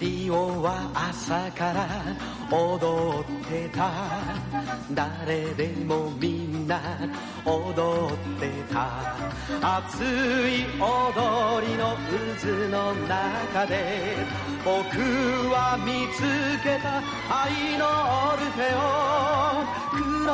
リオは朝から踊ってた。誰でもみんな踊ってた。熱い踊りの渦の中で僕は見つけた愛のオルフェを。